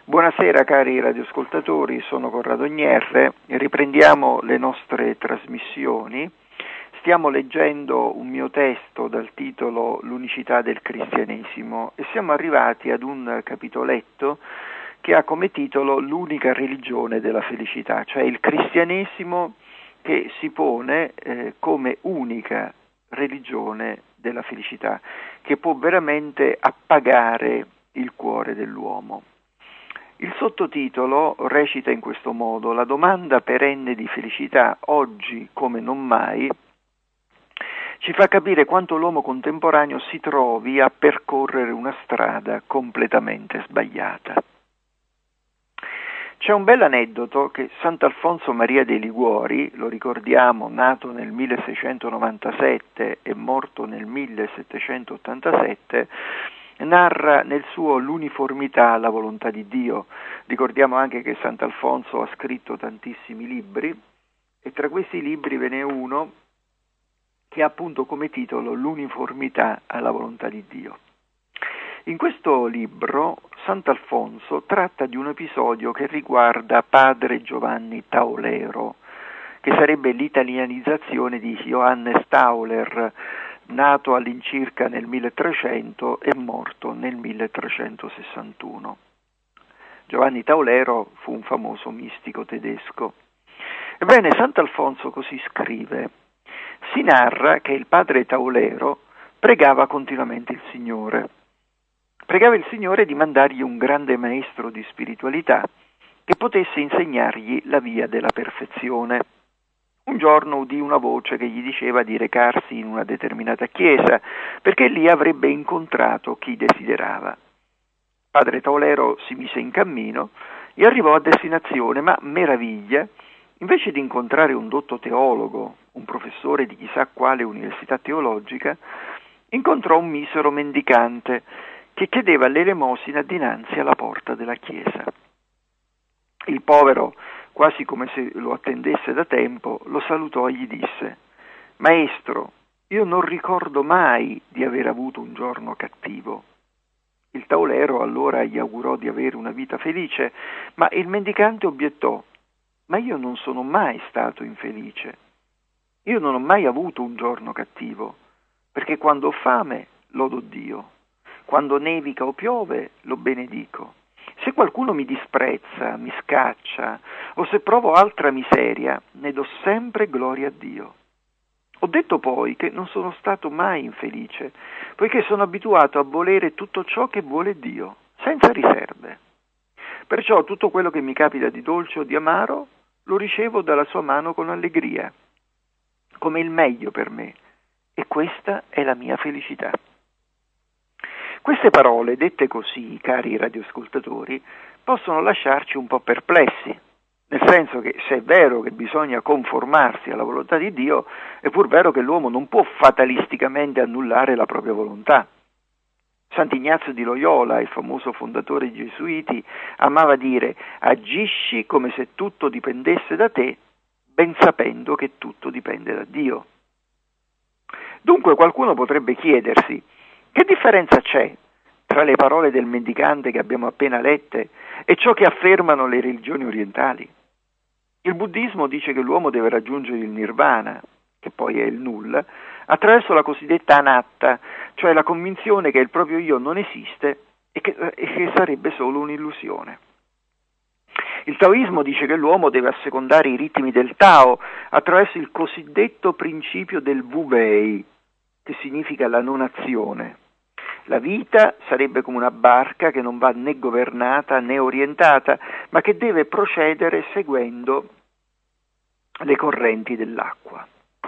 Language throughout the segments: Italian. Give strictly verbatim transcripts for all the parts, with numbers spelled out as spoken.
Buonasera cari radioascoltatori, sono Corrado Gnierre, riprendiamo le nostre trasmissioni. Stiamo leggendo un mio testo dal titolo L'unicità del cristianesimo e siamo arrivati ad un capitoletto che ha come titolo L'unica religione della felicità, cioè il cristianesimo che si pone eh, come unica religione della felicità, che può veramente appagare il cuore dell'uomo. Il sottotitolo recita in questo modo: la domanda perenne di felicità, oggi come non mai, ci fa capire quanto l'uomo contemporaneo si trovi a percorrere una strada completamente sbagliata. C'è un bel aneddoto che Sant'Alfonso Maria dei Liguori, lo ricordiamo, nato nel milleseicentonovantasette e morto nel millesettecentottantasette, narra nel suo L'uniformità alla volontà di Dio. Ricordiamo anche che Sant'Alfonso ha scritto tantissimi libri e tra questi libri ve n'è uno che ha appunto come titolo L'uniformità alla volontà di Dio. In questo libro Sant'Alfonso tratta di un episodio che riguarda padre Giovanni Taulero, che sarebbe l'italianizzazione di Johannes Tauler, nato all'incirca nel milletrecento e morto nel milletrecentosessantuno. Giovanni Taulero fu un famoso mistico tedesco. Ebbene, Sant'Alfonso così scrive: si narra che il padre Taulero pregava continuamente il Signore. Pregava il Signore di mandargli un grande maestro di spiritualità che potesse insegnargli la via della perfezione. Un giorno udì una voce che gli diceva di recarsi in una determinata chiesa, perché lì avrebbe incontrato chi desiderava. Padre Taulero si mise in cammino e arrivò a destinazione, ma meraviglia, invece di incontrare un dotto teologo, un professore di chissà quale università teologica, incontrò un misero mendicante che chiedeva l'elemosina dinanzi alla porta della chiesa. Il povero, quasi come se lo attendesse da tempo, lo salutò e gli disse: «Maestro, io non ricordo mai di aver avuto un giorno cattivo». Il Taulero allora gli augurò di avere una vita felice, ma il mendicante obiettò: «Ma io non sono mai stato infelice. Io non ho mai avuto un giorno cattivo, perché quando ho fame lodo Dio, quando nevica o piove lo benedico. Se qualcuno mi disprezza, mi scaccia, o se provo altra miseria, ne do sempre gloria a Dio. Ho detto poi che non sono stato mai infelice, poiché sono abituato a volere tutto ciò che vuole Dio, senza riserve. Perciò tutto quello che mi capita di dolce o di amaro lo ricevo dalla sua mano con allegria, come il meglio per me, e questa è la mia felicità». Queste parole, dette così, cari radioascoltatori, possono lasciarci un po' perplessi, nel senso che se è vero che bisogna conformarsi alla volontà di Dio, è pur vero che l'uomo non può fatalisticamente annullare la propria volontà. Sant'Ignazio di Loyola, il famoso fondatore dei Gesuiti, amava dire: «Agisci come se tutto dipendesse da te, ben sapendo che tutto dipende da Dio». Dunque qualcuno potrebbe chiedersi: che differenza c'è tra le parole del mendicante che abbiamo appena lette e ciò che affermano le religioni orientali? Il buddismo dice che l'uomo deve raggiungere il nirvana, che poi è il nulla, attraverso la cosiddetta anatta, cioè la convinzione che il proprio io non esiste e che, e che sarebbe solo un'illusione. Il taoismo dice che l'uomo deve assecondare i ritmi del Tao attraverso il cosiddetto principio del Wu Wei, che significa la non azione. La vita sarebbe come una barca che non va né governata né orientata, ma che deve procedere seguendo le correnti dell'acqua.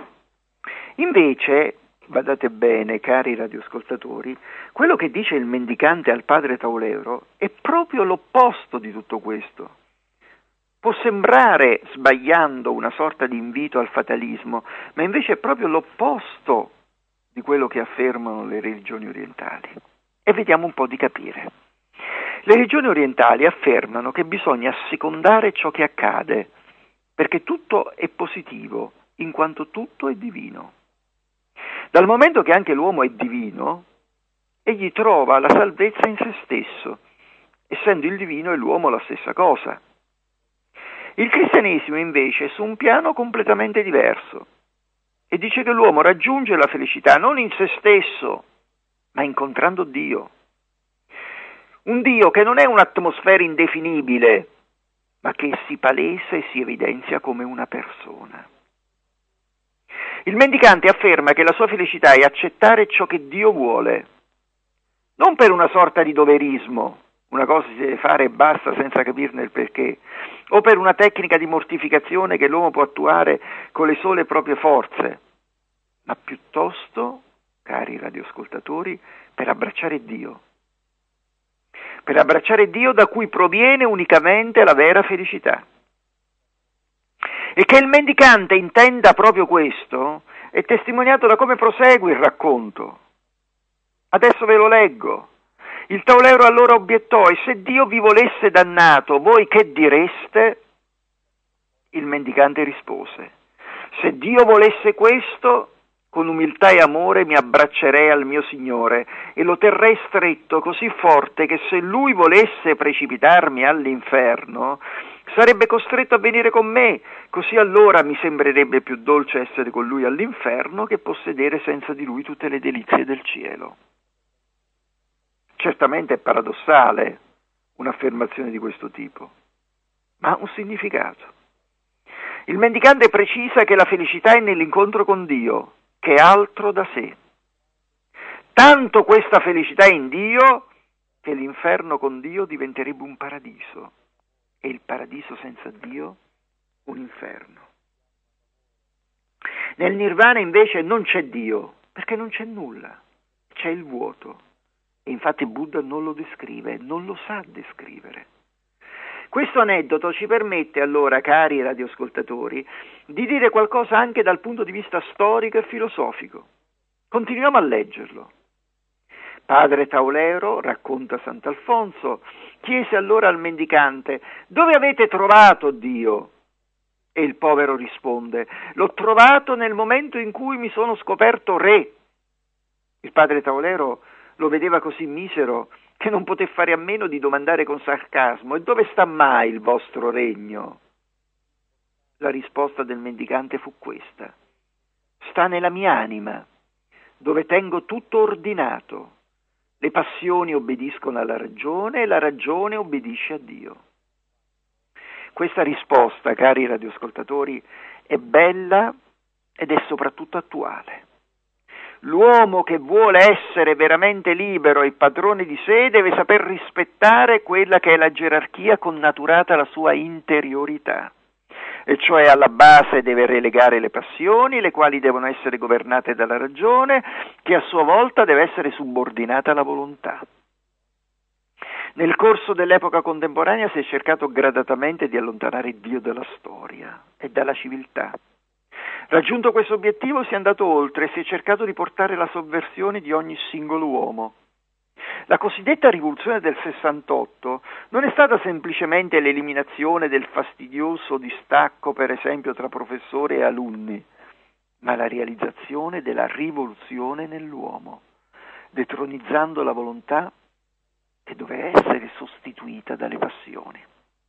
Invece, badate bene, cari radioascoltatori, quello che dice il mendicante al padre Taulero è proprio l'opposto di tutto questo. Può sembrare, sbagliando, una sorta di invito al fatalismo, ma invece è proprio l'opposto di quello che affermano le religioni orientali. E vediamo un po' di capire. Le religioni orientali affermano che bisogna assecondare ciò che accade, perché tutto è positivo, in quanto tutto è divino. Dal momento che anche l'uomo è divino, egli trova la salvezza in se stesso, e essendo il divino e l'uomo la stessa cosa. Il cristianesimo invece è su un piano completamente diverso e dice che l'uomo raggiunge la felicità non in se stesso, ma incontrando Dio. Un Dio che non è un'atmosfera indefinibile, ma che si palesa e si evidenzia come una persona. Il mendicante afferma che la sua felicità è accettare ciò che Dio vuole, non per una sorta di doverismo, una cosa si deve fare e basta senza capirne il perché, o per una tecnica di mortificazione che l'uomo può attuare con le sole proprie forze, ma piuttosto, cari radioascoltatori, per abbracciare Dio. Per abbracciare Dio da cui proviene unicamente la vera felicità. E che il mendicante intenda proprio questo è testimoniato da come prosegue il racconto. Adesso ve lo leggo. Il taulero allora obiettò: e se Dio vi volesse dannato, voi che direste? Il mendicante rispose: se Dio volesse questo, con umiltà e amore mi abbraccerei al mio Signore e lo terrei stretto così forte che se Lui volesse precipitarmi all'inferno, sarebbe costretto a venire con me, così allora mi sembrerebbe più dolce essere con Lui all'inferno che possedere senza di Lui tutte le delizie del cielo. Certamente è paradossale un'affermazione di questo tipo, ma ha un significato. Il mendicante precisa che la felicità è nell'incontro con Dio, che è altro da sé. Tanto questa felicità è in Dio che l'inferno con Dio diventerebbe un paradiso e il paradiso senza Dio un inferno. Nel nirvana invece non c'è Dio, perché non c'è nulla, c'è il vuoto. E infatti Buddha non lo descrive, non lo sa descrivere. Questo aneddoto ci permette allora, cari radioascoltatori, di dire qualcosa anche dal punto di vista storico e filosofico. Continuiamo a leggerlo. Padre Taulero, racconta Sant'Alfonso, chiese allora al mendicante: dove avete trovato Dio? E il povero risponde: l'ho trovato nel momento in cui mi sono scoperto re. Il padre Taulero lo vedeva così misero che non poté fare a meno di domandare con sarcasmo: e dove sta mai il vostro regno? La risposta del mendicante fu questa: sta nella mia anima, dove tengo tutto ordinato. Le passioni obbediscono alla ragione e la ragione obbedisce a Dio. Questa risposta, cari radioascoltatori, è bella ed è soprattutto attuale. L'uomo che vuole essere veramente libero e padrone di sé deve saper rispettare quella che è la gerarchia connaturata alla sua interiorità, e cioè alla base deve relegare le passioni, le quali devono essere governate dalla ragione, che a sua volta deve essere subordinata alla volontà. Nel corso dell'epoca contemporanea si è cercato gradatamente di allontanare Dio dalla storia e dalla civiltà. Raggiunto questo obiettivo si è andato oltre e si è cercato di portare la sovversione di ogni singolo uomo. La cosiddetta rivoluzione del sessantotto non è stata semplicemente l'eliminazione del fastidioso distacco, per esempio, tra professori e alunni, ma la realizzazione della rivoluzione nell'uomo, detronizzando la volontà che doveva essere sostituita dalle passioni.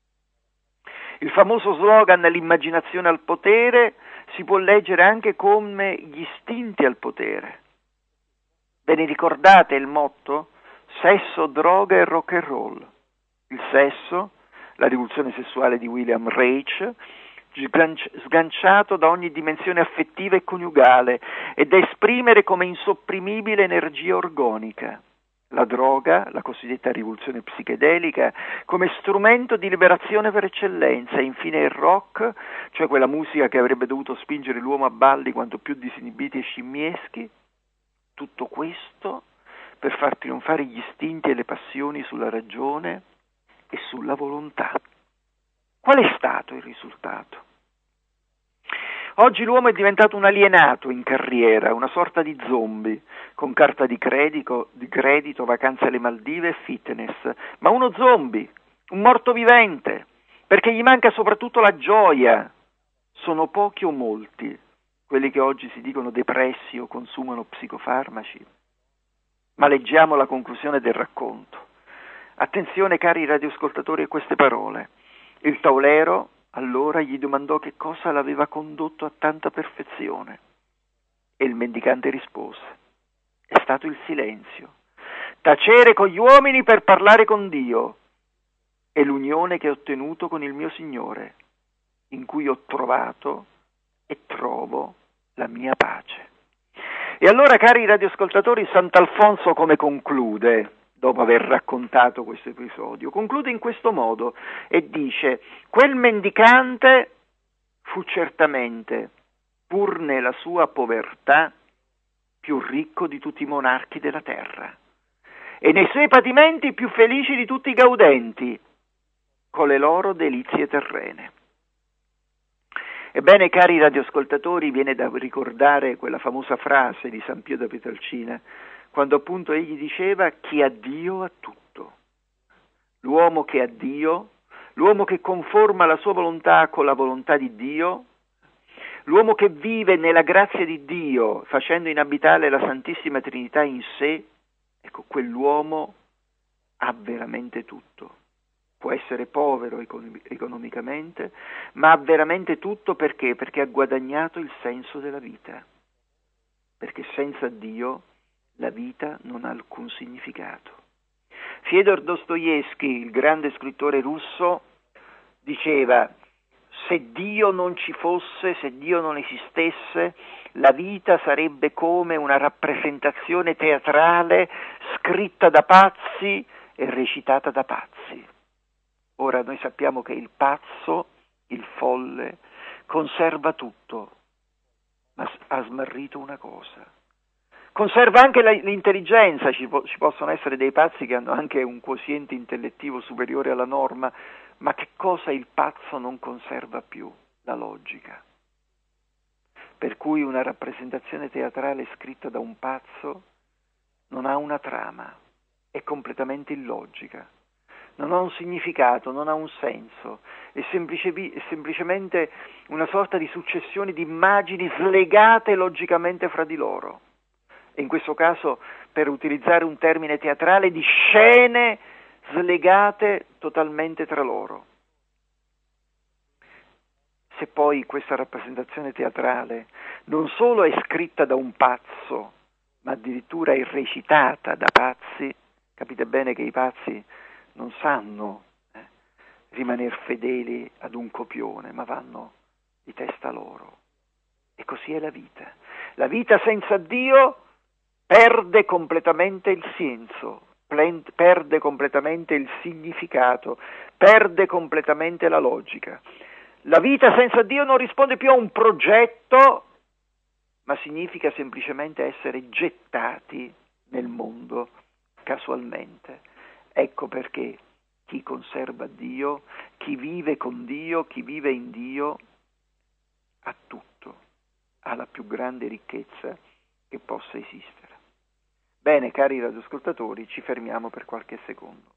Il famoso slogan "l'immaginazione al potere" si può leggere anche come gli istinti al potere. Ve ne ricordate il motto? Sesso, droga e rock and roll. Il sesso, la rivoluzione sessuale di William Reich, sganciato da ogni dimensione affettiva e coniugale e da esprimere come insopprimibile energia organica. La droga, la cosiddetta rivoluzione psichedelica, come strumento di liberazione per eccellenza, e infine il rock, cioè quella musica che avrebbe dovuto spingere l'uomo a balli quanto più disinibiti e scimmieschi. Tutto questo per far trionfare gli istinti e le passioni sulla ragione e sulla volontà. Qual è stato il risultato? Oggi l'uomo è diventato un alienato in carriera, una sorta di zombie, con carta di credito, di credito, vacanze alle Maldive e fitness, ma uno zombie, un morto vivente, perché gli manca soprattutto la gioia. Sono pochi o molti quelli che oggi si dicono depressi o consumano psicofarmaci. Ma leggiamo la conclusione del racconto. Attenzione cari radioascoltatori a queste parole. Il taulero allora gli domandò che cosa l'aveva condotto a tanta perfezione. E il mendicante rispose: è stato il silenzio. Tacere con gli uomini per parlare con Dio. È l'unione che ho ottenuto con il mio Signore, in cui ho trovato e trovo la mia pace. E allora, cari radioascoltatori, Sant'Alfonso come conclude, dopo aver raccontato questo episodio? Conclude in questo modo e dice: quel mendicante fu certamente, pur nella sua povertà, più ricco di tutti i monarchi della terra, e nei suoi patimenti più felici di tutti i gaudenti, con le loro delizie terrene. Ebbene, cari radioascoltatori, viene da ricordare quella famosa frase di San Pio da Pietrelcina, quando appunto egli diceva: chi ha Dio ha tutto. L'uomo che ha Dio, l'uomo che conforma la sua volontà con la volontà di Dio, l'uomo che vive nella grazia di Dio, facendo inabitare la Santissima Trinità in sé, ecco, quell'uomo ha veramente tutto. Può essere povero econ- economicamente, ma ha veramente tutto perché? Perché ha guadagnato il senso della vita. Perché senza Dio la vita non ha alcun significato. Fyodor Dostoevskij, il grande scrittore russo, diceva: se Dio non ci fosse, se Dio non esistesse, la vita sarebbe come una rappresentazione teatrale scritta da pazzi e recitata da pazzi. Ora noi sappiamo che il pazzo, il folle, conserva tutto, ma ha smarrito una cosa. Conserva anche la, l'intelligenza, ci, po- ci possono essere dei pazzi che hanno anche un quoziente intellettivo superiore alla norma, ma che cosa il pazzo non conserva più? La logica. Per cui una rappresentazione teatrale scritta da un pazzo non ha una trama, è completamente illogica. Non ha un significato, non ha un senso, è, semplice, è semplicemente una sorta di successione di immagini slegate logicamente fra di loro. E in questo caso, per utilizzare un termine teatrale, di scene slegate totalmente tra loro. Se poi questa rappresentazione teatrale non solo è scritta da un pazzo, ma addirittura è recitata da pazzi, capite bene che i pazzi non sanno eh, rimanere fedeli ad un copione, ma vanno di testa loro. E così è la vita. La vita senza Dio perde completamente il senso, perde completamente il significato, perde completamente la logica. La vita senza Dio non risponde più a un progetto, ma significa semplicemente essere gettati nel mondo casualmente. Ecco perché chi conserva Dio, chi vive con Dio, chi vive in Dio, ha tutto, ha la più grande ricchezza che possa esistere. Bene, cari radioascoltatori, ci fermiamo per qualche secondo.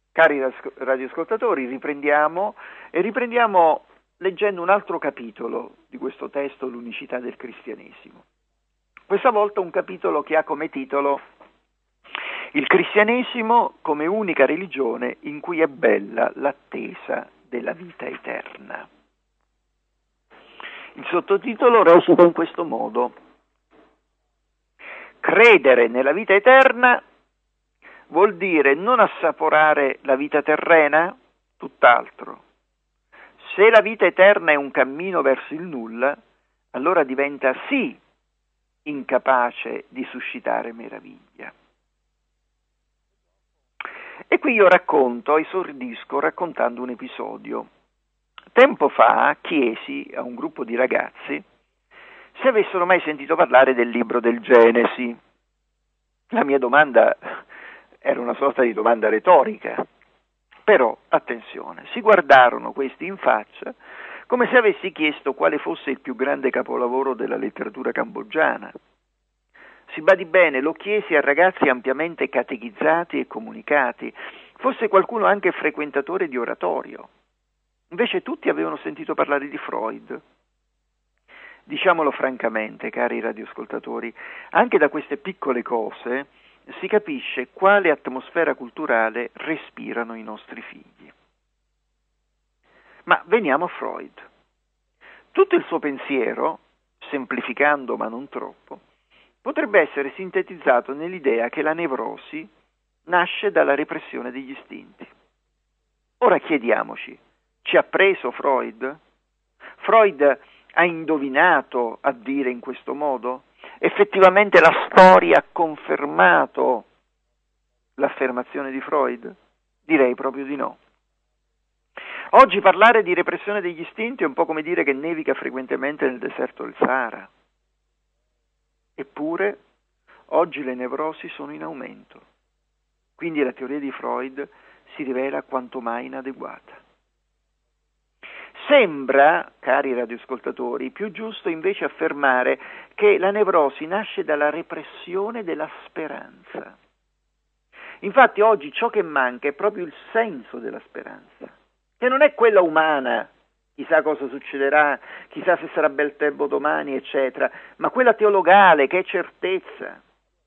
Cari radioascoltatori, riprendiamo e riprendiamo leggendo un altro capitolo di questo testo, L'unicità del cristianesimo. Questa volta un capitolo che ha come titolo Il cristianesimo come unica religione in cui è bella l'attesa della vita eterna. Il sottotitolo recita in questo modo: Credere nella vita eterna vuol dire non assaporare la vita terrena? Tutt'altro. Se la vita eterna è un cammino verso il nulla, allora diventa sì incapace di suscitare meraviglia. E qui io racconto, esordisco raccontando un episodio. Tempo fa chiesi a un gruppo di ragazzi se avessero mai sentito parlare del libro del Genesi. La mia domanda era una sorta di domanda retorica, però, attenzione, si guardarono questi in faccia come se avessi chiesto quale fosse il più grande capolavoro della letteratura cambogiana. Si badi bene, lo chiesi a ragazzi ampiamente catechizzati e comunicati, fosse qualcuno anche frequentatore di oratorio. Invece tutti avevano sentito parlare di Freud. Diciamolo francamente, cari radioascoltatori, anche da queste piccole cose si capisce quale atmosfera culturale respirano i nostri figli. Ma veniamo a Freud. Tutto il suo pensiero, semplificando ma non troppo, potrebbe essere sintetizzato nell'idea che la nevrosi nasce dalla repressione degli istinti. Ora chiediamoci, ci ha preso Freud? Freud ha indovinato a dire in questo modo? Effettivamente la storia ha confermato l'affermazione di Freud? Direi proprio di no. Oggi parlare di repressione degli istinti è un po' come dire che nevica frequentemente nel deserto del Sahara. Eppure, oggi le nevrosi sono in aumento. Quindi la teoria di Freud si rivela quanto mai inadeguata. Sembra, cari radioascoltatori, più giusto invece affermare che la nevrosi nasce dalla repressione della speranza. Infatti oggi ciò che manca è proprio il senso della speranza, che non è quella umana, chissà cosa succederà, chissà se sarà bel tempo domani, eccetera, ma quella teologale che è certezza.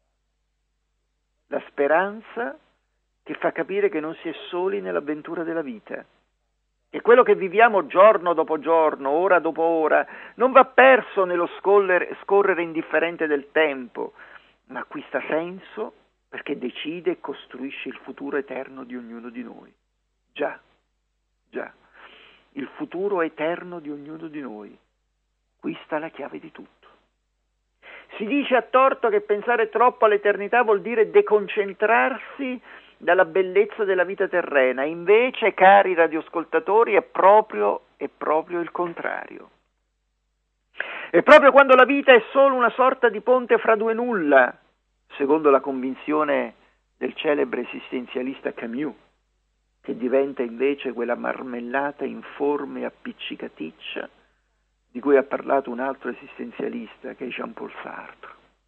La speranza che fa capire che non si è soli nell'avventura della vita. E quello che viviamo giorno dopo giorno, ora dopo ora, non va perso nello scorrere, scorrere indifferente del tempo, ma acquista senso perché decide e costruisce il futuro eterno di ognuno di noi. Già, già, il futuro eterno di ognuno di noi. Qui sta la chiave di tutto. Si dice a torto che pensare troppo all'eternità vuol dire deconcentrarsi dalla bellezza della vita terrena, invece, cari radioascoltatori, è proprio, è proprio il contrario. È proprio quando la vita è solo una sorta di ponte fra due nulla, secondo la convinzione del celebre esistenzialista Camus, che diventa invece quella marmellata informe e appiccicaticcia di cui ha parlato un altro esistenzialista, che è Jean-Paul Sartre.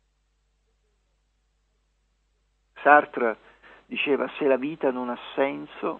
Sartre diceva: se la vita non ha senso,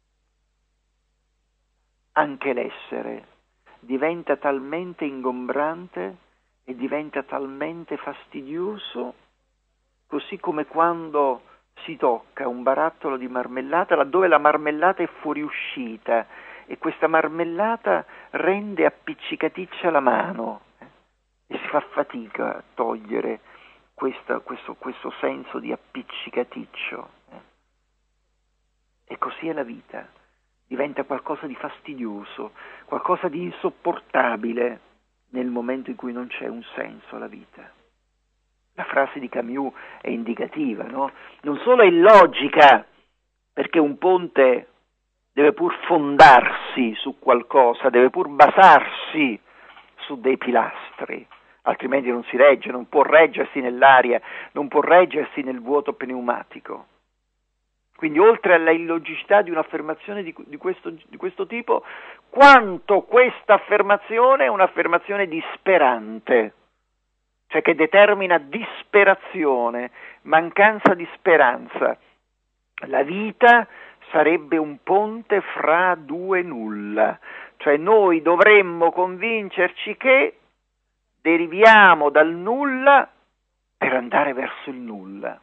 anche l'essere diventa talmente ingombrante e diventa talmente fastidioso, così come quando si tocca un barattolo di marmellata laddove la marmellata è fuoriuscita e questa marmellata rende appiccicaticcia la mano eh, e si fa fatica a togliere questa, questo, questo senso di appiccicaticcio. Eh. E così è la vita, diventa qualcosa di fastidioso, qualcosa di insopportabile nel momento in cui non c'è un senso alla vita. La frase di Camus è indicativa, no? Non solo è illogica, perché un ponte deve pur fondarsi su qualcosa, deve pur basarsi su dei pilastri, altrimenti non si regge, non può reggersi nell'aria, non può reggersi nel vuoto pneumatico. Quindi oltre alla illogicità di un'affermazione di, di, questo, di questo tipo, quanto questa affermazione è un'affermazione disperante, cioè che determina disperazione, mancanza di speranza. La vita sarebbe un ponte fra due nulla, cioè noi dovremmo convincerci che deriviamo dal nulla per andare verso il nulla.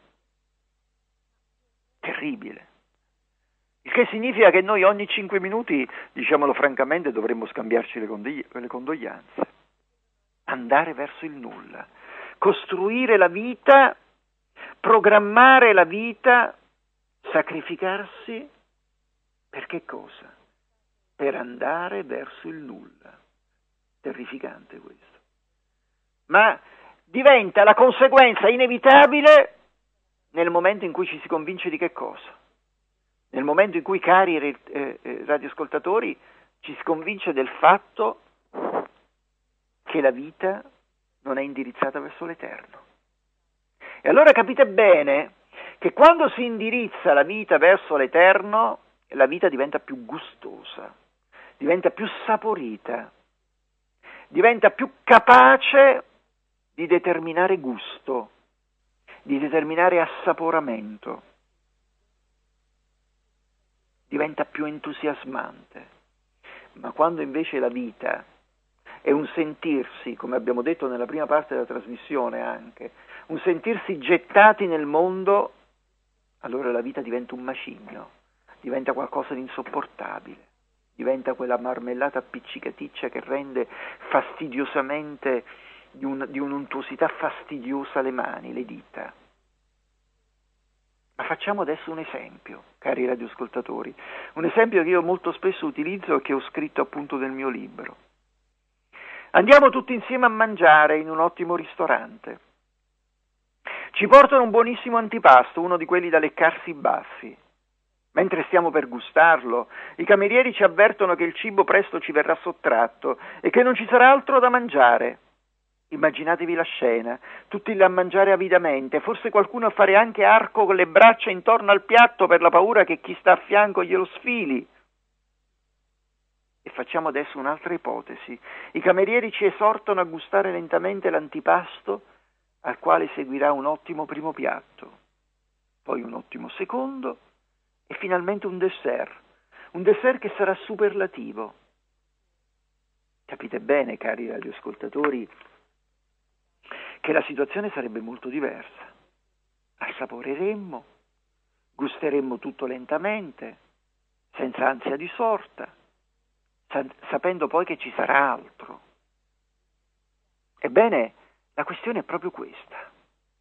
Terribile. Il che significa che noi ogni cinque minuti, diciamolo francamente, dovremmo scambiarci le, condigli- le condoglianze. Andare verso il nulla. Costruire la vita, programmare la vita, sacrificarsi per che cosa? Per andare verso il nulla. Terrificante questo. Ma diventa la conseguenza inevitabile nel momento in cui ci si convince di che cosa? Nel momento in cui, cari eh, eh, radioascoltatori, ci si convince del fatto che la vita non è indirizzata verso l'eterno. E allora capite bene che quando si indirizza la vita verso l'eterno, la vita diventa più gustosa, diventa più saporita, diventa più capace di determinare gusto, di determinare assaporamento, diventa più entusiasmante. Ma quando invece la vita è un sentirsi, come abbiamo detto nella prima parte della trasmissione anche, un sentirsi gettati nel mondo, allora la vita diventa un macigno, diventa qualcosa di insopportabile, diventa quella marmellata appiccicaticcia che rende fastidiosamente, di, un, di un'untuosità fastidiosa le mani, le dita. Ma facciamo adesso un esempio, cari radioascoltatori, un esempio che io molto spesso utilizzo e che ho scritto appunto nel mio libro. Andiamo tutti insieme a mangiare in un ottimo ristorante. Ci portano un buonissimo antipasto, uno di quelli da leccarsi i baffi. Mentre stiamo per gustarlo, i camerieri ci avvertono che il cibo presto ci verrà sottratto e che non ci sarà altro da mangiare. Immaginatevi la scena, tutti là a mangiare avidamente, forse qualcuno a fare anche arco con le braccia intorno al piatto per la paura che chi sta a fianco glielo sfili. E facciamo adesso un'altra ipotesi. I camerieri ci esortano a gustare lentamente l'antipasto, al quale seguirà un ottimo primo piatto, poi un ottimo secondo e finalmente un dessert, un dessert che sarà superlativo. Capite bene, cari radioascoltatori, che la situazione sarebbe molto diversa. Assaporeremmo, gusteremmo tutto lentamente, senza ansia di sorta, sapendo poi che ci sarà altro. Ebbene, la questione è proprio questa.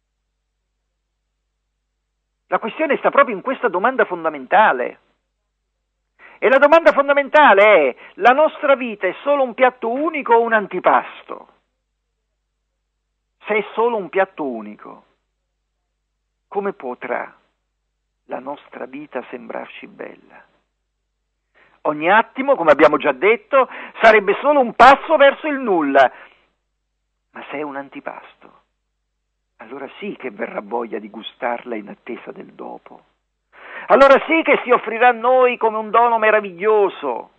La questione sta proprio in questa domanda fondamentale. E la domanda fondamentale è: la nostra vita è solo un piatto unico o un antipasto? Se è solo un piatto unico, come potrà la nostra vita sembrarci bella? Ogni attimo, come abbiamo già detto, sarebbe solo un passo verso il nulla. Ma se è un antipasto, allora sì che verrà voglia di gustarla in attesa del dopo. Allora sì che si offrirà a noi come un dono meraviglioso.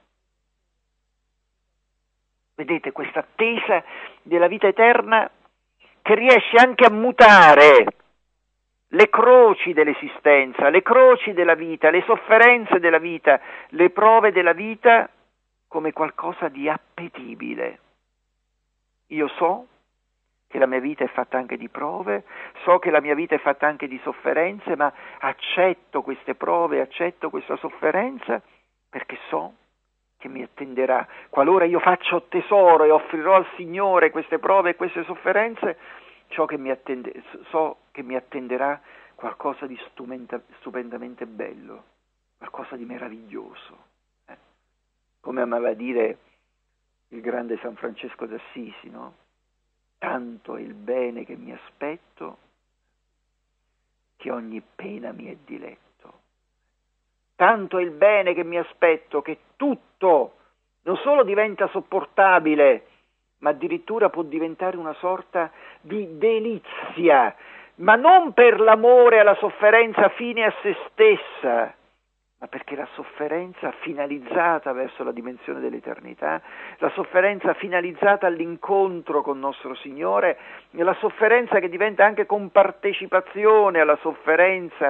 Vedete, questa attesa della vita eterna che riesce anche a mutare le croci dell'esistenza, le croci della vita, le sofferenze della vita, le prove della vita come qualcosa di appetibile. Io so che la mia vita è fatta anche di prove, so che la mia vita è fatta anche di sofferenze, ma accetto queste prove, accetto questa sofferenza perché so che mi attenderà. Qualora io faccio tesoro e offrirò al Signore queste prove e queste sofferenze, ciò che mi attende, so che mi attenderà qualcosa di stupendamente bello, qualcosa di meraviglioso. Eh? Come amava dire il grande San Francesco d'Assisi, no? Tanto è il bene che mi aspetto che ogni pena mi è diletto. Tanto è il bene che mi aspetto che tutto non solo diventa sopportabile, ma addirittura può diventare una sorta di delizia, ma non per l'amore alla sofferenza fine a se stessa, ma perché la sofferenza finalizzata verso la dimensione dell'eternità, la sofferenza finalizzata all'incontro con nostro Signore, la sofferenza che diventa anche compartecipazione alla sofferenza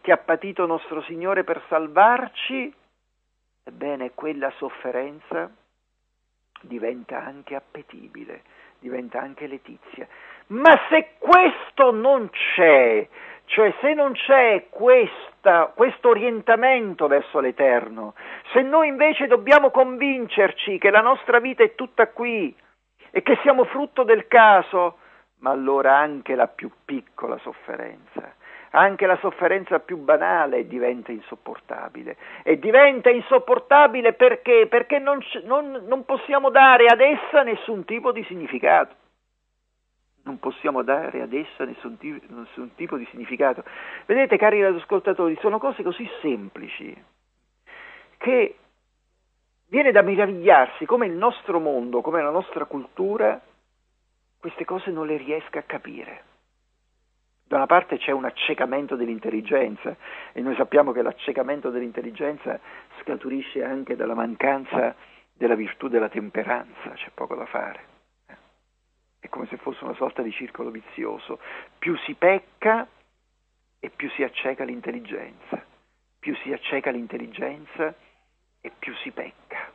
che ha patito nostro Signore per salvarci, ebbene quella sofferenza diventa anche appetibile, diventa anche letizia. Ma se questo non c'è, cioè se non c'è questa, questo orientamento verso l'Eterno, se noi invece dobbiamo convincerci che la nostra vita è tutta qui e che siamo frutto del caso, ma allora anche la più piccola sofferenza, anche la sofferenza più banale diventa insopportabile. E diventa insopportabile perché? Perché non, non, non possiamo dare ad essa nessun tipo di significato. Non possiamo dare ad essa nessun tipo, nessun tipo di significato. Vedete, cari radioascoltatori, sono cose così semplici che viene da meravigliarsi come il nostro mondo, come la nostra cultura, queste cose non le riesca a capire. Da una parte c'è un accecamento dell'intelligenza e noi sappiamo che l'accecamento dell'intelligenza scaturisce anche dalla mancanza della virtù della temperanza, c'è poco da fare. È come se fosse una sorta di circolo vizioso. Più si pecca e più si acceca l'intelligenza. Più si acceca l'intelligenza e più si pecca.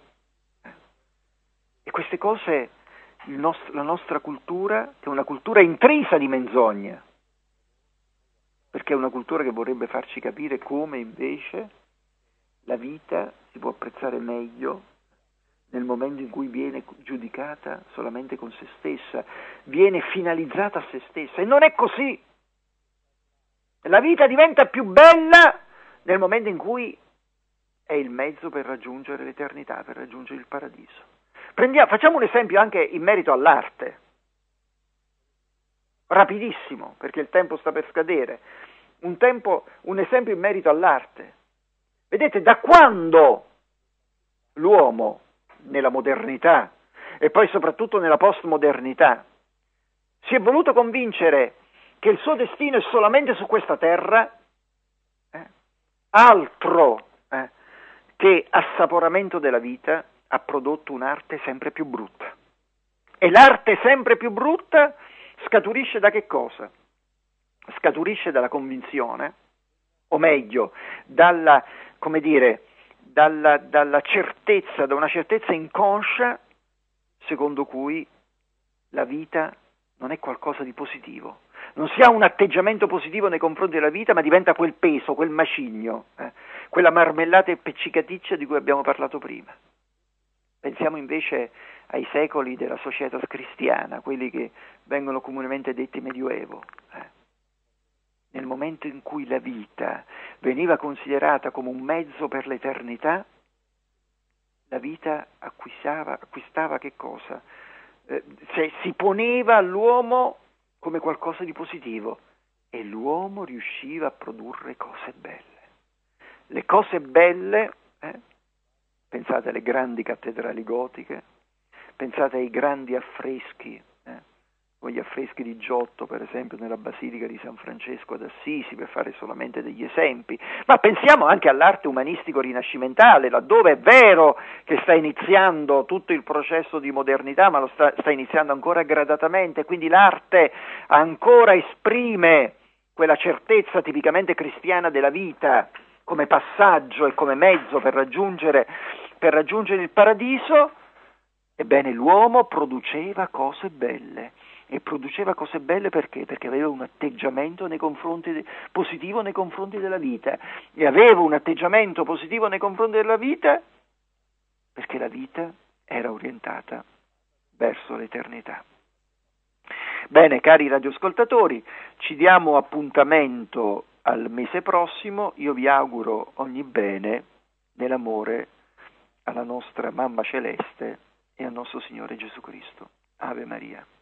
E queste cose, il nostro, la nostra cultura, che è una cultura intrisa di menzogna, perché è una cultura che vorrebbe farci capire come invece la vita si può apprezzare meglio nel momento in cui viene giudicata solamente con se stessa, viene finalizzata a se stessa. E non è così. La vita diventa più bella nel momento in cui è il mezzo per raggiungere l'eternità, per raggiungere il paradiso. Prendiamo, facciamo un esempio anche in merito all'arte. Rapidissimo, perché il tempo sta per scadere. Un, tempo, un esempio in merito all'arte. Vedete, da quando l'uomo nella modernità e poi soprattutto nella postmodernità si è voluto convincere che il suo destino è solamente su questa terra, eh, altro eh, che assaporamento della vita, ha prodotto un'arte sempre più brutta. E l'arte sempre più brutta scaturisce da che cosa? Scaturisce dalla convinzione, o meglio, dalla, come dire, Dalla, dalla certezza, da una certezza inconscia, secondo cui la vita non è qualcosa di positivo. Non si ha un atteggiamento positivo nei confronti della vita, ma diventa quel peso, quel macigno, eh, quella marmellata appiccicaticcia di cui abbiamo parlato prima. Pensiamo invece ai secoli della societas cristiana, quelli che vengono comunemente detti medioevo. Eh. Nel momento in cui la vita veniva considerata come un mezzo per l'eternità, la vita acquistava, acquistava che cosa? Eh, cioè, si poneva all'uomo come qualcosa di positivo e l'uomo riusciva a produrre cose belle. Le cose belle, eh? Pensate alle grandi cattedrali gotiche, pensate ai grandi affreschi, con gli affreschi di Giotto, per esempio, nella Basilica di San Francesco d'Assisi, per fare solamente degli esempi, ma pensiamo anche all'arte umanistico-rinascimentale, laddove è vero che sta iniziando tutto il processo di modernità, ma lo sta, sta iniziando ancora gradatamente, quindi l'arte ancora esprime quella certezza tipicamente cristiana della vita come passaggio e come mezzo per raggiungere, per raggiungere il paradiso. Ebbene, l'uomo produceva cose belle. E produceva cose belle perché? Perché aveva un atteggiamento nei confronti de, positivo nei confronti della vita. E aveva un atteggiamento positivo nei confronti della vita perché la vita era orientata verso l'eternità. Bene, cari radioascoltatori, ci diamo appuntamento al mese prossimo. Io vi auguro ogni bene nell'amore alla nostra Mamma Celeste e al nostro Signore Gesù Cristo. Ave Maria.